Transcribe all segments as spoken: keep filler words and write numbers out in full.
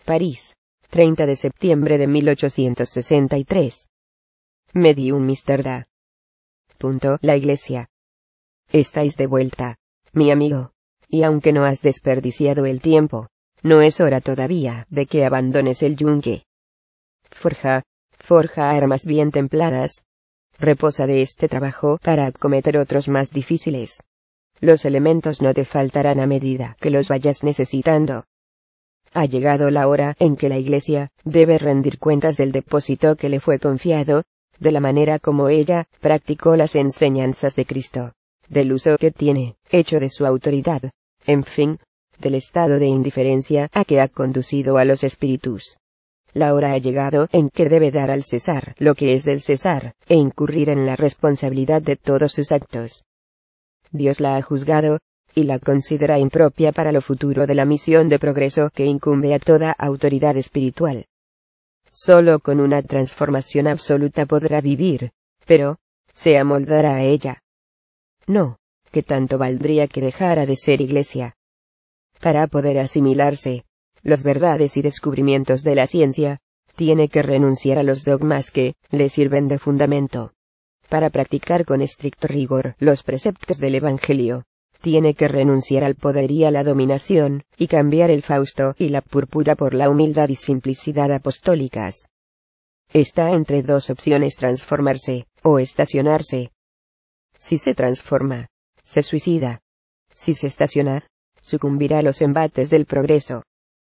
París, treinta de septiembre de mil ochocientos sesenta y tres. Medium míster Da. Punto. La Iglesia. Estáis de vuelta, mi amigo. Y aunque no has desperdiciado el tiempo, no es hora todavía de que abandones el yunque. Forja, forja armas bien templadas. Reposa de este trabajo para acometer otros más difíciles. Los elementos no te faltarán a medida que los vayas necesitando. Ha llegado la hora en que la Iglesia debe rendir cuentas del depósito que le fue confiado, de la manera como ella practicó las enseñanzas de Cristo, del uso que tiene hecho de su autoridad, en fin, del estado de indiferencia a que ha conducido a los espíritus. La hora ha llegado en que debe dar al César lo que es del César, e incurrir en la responsabilidad de todos sus actos. Dios la ha juzgado, y la considera impropia para lo futuro de la misión de progreso que incumbe a toda autoridad espiritual. Solo con una transformación absoluta podrá vivir, pero, se amoldará a ella. No, que tanto valdría que dejara de ser Iglesia. Para poder asimilarse las verdades y descubrimientos de la ciencia, tiene que renunciar a los dogmas que le sirven de fundamento. Para practicar con estricto rigor los preceptos del Evangelio, tiene que renunciar al poder y a la dominación, y cambiar el fausto y la púrpura por la humildad y simplicidad apostólicas. Está entre dos opciones: transformarse, o estacionarse. Si se transforma, se suicida. Si se estaciona, sucumbirá a los embates del progreso.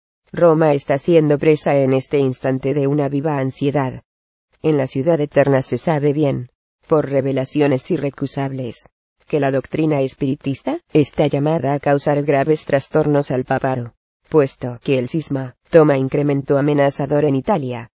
Roma está siendo presa en este instante de una viva ansiedad. En la ciudad eterna se sabe bien, por revelaciones irrecusables, que la doctrina espiritista está llamada a causar graves trastornos al papado, puesto que el cisma toma incremento amenazador en Italia.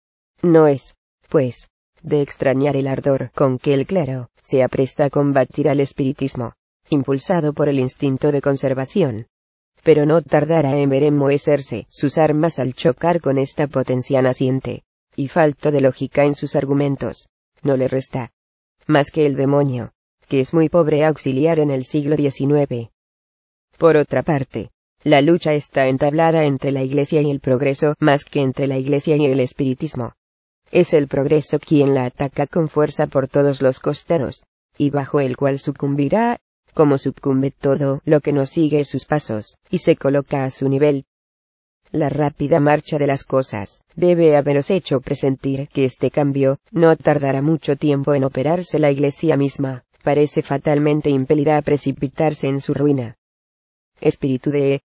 No es, pues, de extrañar el ardor con que el clero se apresta a combatir al espiritismo, impulsado por el instinto de conservación. Pero no tardará en ver enmohecerse sus armas al chocar con esta potencia naciente, y falto de lógica en sus argumentos, no le resta más que el demonio, que es muy pobre auxiliar en el siglo diecinueve. Por otra parte, la lucha está entablada entre la Iglesia y el progreso más que entre la Iglesia y el espiritismo. Es el progreso quien la ataca con fuerza por todos los costados, y bajo el cual sucumbirá, como sucumbe todo lo que no sigue sus pasos, y se coloca a su nivel. La rápida marcha de las cosas debe haberos hecho presentir que este cambio no tardará mucho tiempo en operarse. La Iglesia misma parece fatalmente impelida a precipitarse en su ruina. Espíritu de